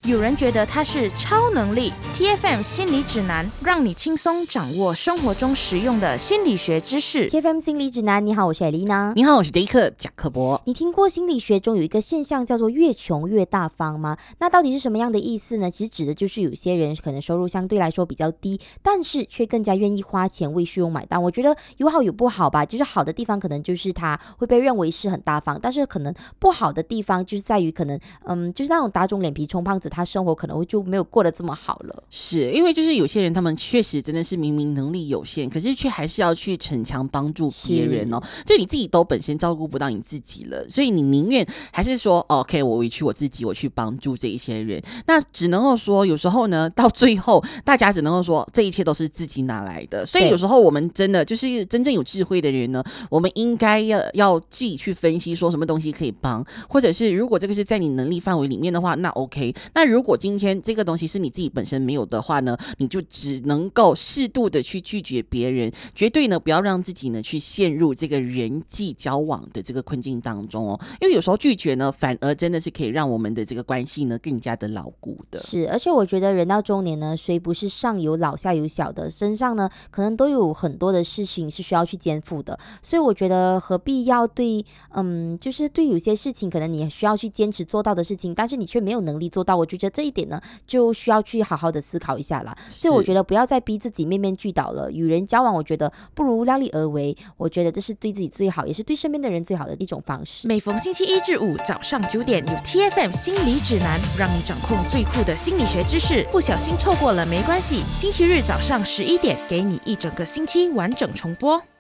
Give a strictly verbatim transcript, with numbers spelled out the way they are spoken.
有人觉得它是超能力。 T F M 心理指南，让你轻松掌握生活中实用的心理学知识。 T F M 心理指南，你好，我是艾丽娜。 你好，我是杰克贾克伯。 你听过心理学中有一个现象叫做越穷越大方吗？那到底是什么样的意思呢？其实指的就是有些人可能收入相对来说比较低，但是却更加愿意花钱为虚荣买单。我觉得有好有不好吧，就是好的地方可能就是他会被认为是很大方，但是可能不好的地方就是在于可能嗯，就是那种打肿脸皮充胖子，他生活可能会就没有过得这么好了。 是因为就是有些人他们确实真的是明明能力有限，可是却还是要去逞强帮助别人哦。就你自己都本身照顾不到你自己了，所以你宁愿还是说 OK 我委屈我自己，我去帮助这一些人。那只能够说有时候呢，到最后大家只能够说这一切都是自己拿来的。所以有时候我们真的就是真正有智慧的人呢，我们应该要要自己去分析说什么东西可以帮，或者是如果这个是在你能力范围里面的话，那 OK。 那如果今天这个东西是你自己本身没有的话呢，你就只能够适度的去拒绝别人，绝对呢不要让自己呢去陷入这个人际交往的这个困境当中哦。因为有时候拒绝呢，反而真的是可以让我们的这个关系呢更加的牢固的。 是，而且我觉得人到中年呢，谁不是上有老下有小的，身上呢可能都有很多的事情是需要去肩负的。所以我觉得何必要对嗯，就是对有些事情可能你需要去坚持做到的事情，但是你却没有能力做到，我觉得这一点呢就需要去好好的思考一下啦。所以我觉得不要再逼自己面面俱到了，与人交往我觉得不如量力而为，我觉得这是对自己最好也是对身边的人最好的一种方式。 每逢星期一至五早上九点有 T F M 心理指南，让你掌控最酷的心理学知识，不小心错过了没关系，星期日早上十一点给你一整个星期完整重播。